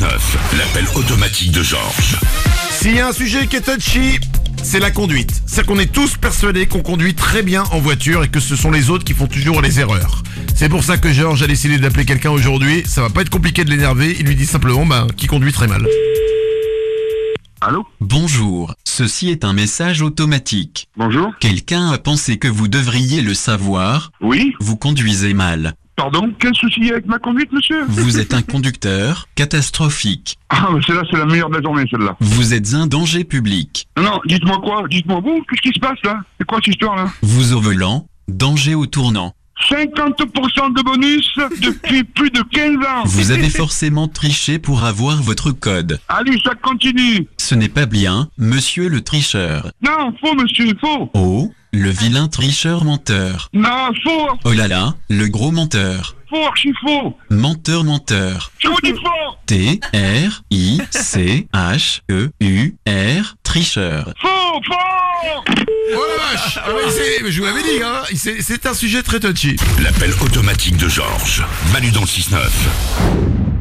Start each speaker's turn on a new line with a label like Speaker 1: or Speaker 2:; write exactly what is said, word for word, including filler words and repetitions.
Speaker 1: neuf, l'appel automatique de Georges.
Speaker 2: S'il y a un sujet qui est touchy, c'est la conduite. C'est qu'on est tous persuadés qu'on conduit très bien en voiture et que ce sont les autres qui font toujours les erreurs. C'est pour ça que Georges a décidé d'appeler quelqu'un aujourd'hui. Ça va pas être compliqué de l'énerver, il lui dit simplement bah, qu'il conduit très mal.
Speaker 3: Allô?
Speaker 4: Bonjour, ceci est un message automatique.
Speaker 3: Bonjour?
Speaker 4: Quelqu'un a pensé que vous devriez le savoir.
Speaker 3: Oui?
Speaker 4: Vous conduisez mal.
Speaker 3: Pardon? Quel souci il y a avec ma conduite, monsieur?
Speaker 4: Vous êtes un conducteur catastrophique.
Speaker 3: Ah, mais celle-là, c'est la meilleure de la journée, celle-là.
Speaker 4: Vous êtes un danger public.
Speaker 3: Non, non, dites-moi quoi? Dites-moi vous, qu'est-ce qui se passe, là? C'est quoi cette histoire, là?
Speaker 4: Vous au volant, danger au tournant.
Speaker 3: cinquante pour cent de bonus depuis plus de quinze ans.
Speaker 4: Vous avez forcément triché pour avoir votre code.
Speaker 3: Allez, ça continue.
Speaker 4: Ce n'est pas bien, monsieur le tricheur.
Speaker 3: Non, faux, monsieur, faux.
Speaker 4: Oh, le vilain tricheur menteur.
Speaker 3: Non, faux,
Speaker 4: Oh là là, le gros menteur.
Speaker 3: faux, archi faux.
Speaker 4: Menteur menteur.
Speaker 3: Je vous dis faux.
Speaker 4: T R I C H E U R tricheur.
Speaker 3: Faux, faux.
Speaker 2: Oh la vache, ah ouais, c'est- mais je vous l'avais dit, hein, c'est, c'est un sujet très touchy.
Speaker 1: L'appel automatique de Georges. Manu dans le six neuf.